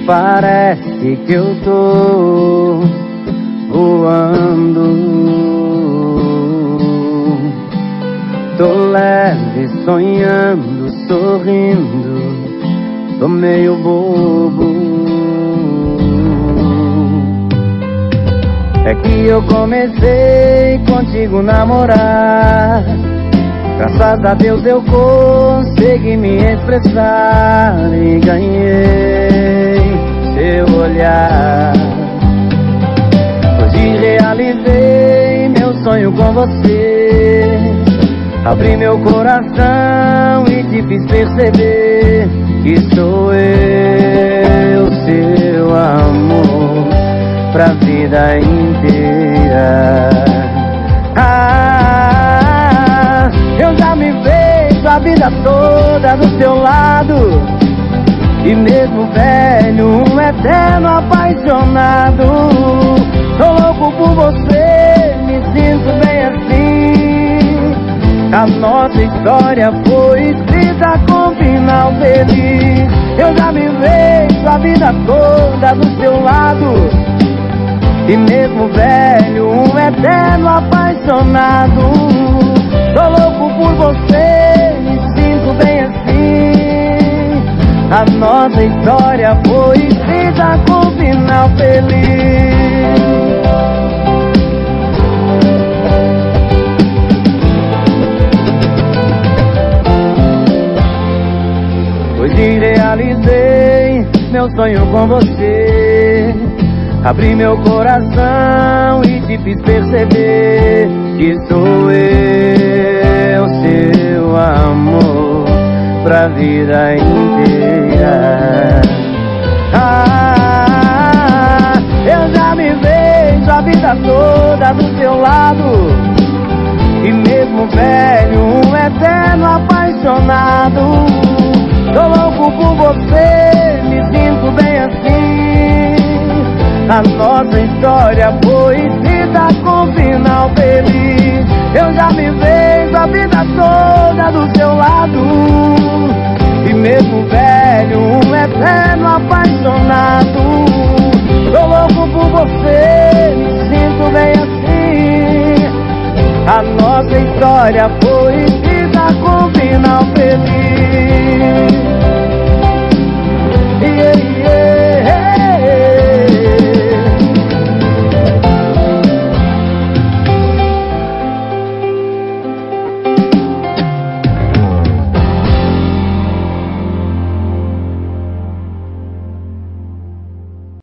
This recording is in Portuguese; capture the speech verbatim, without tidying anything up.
Parece que eu tô voando, tô leve, sonhando, sorrindo, tô meio bobo. É que eu comecei contigo namorar, graças a Deus eu consegui me expressar e ganhei seu olhar. Hoje realizei meu sonho com você, abri meu coração e te fiz perceber que sou eu, seu amor, pra vida inteira. Ah, eu já me vejo a vida toda do seu lado, e mesmo velho, um eterno apaixonado. Tô louco por você, me sinto bem assim. A nossa história foi escrita com final feliz. Eu já me vejo a vida toda do seu lado, e mesmo velho, um eterno apaixonado. Tô louco por você, me sinto bem assim. A nossa história foi escrita com final feliz. Hoje realizei meu sonho com você, abri meu coração e te fiz perceber que sou eu, seu amor, pra vida inteira. Ah, eu já me vejo a vida toda do seu lado, e mesmo velho, um eterno apaixonado. Tô louco por você, me sinto bem assim. A nossa história foi escrita com final feliz. Eu já me vejo a vida toda do seu lado, e mesmo velho, um eterno apaixonado. Tô louco por você, me sinto bem assim. A nossa história foi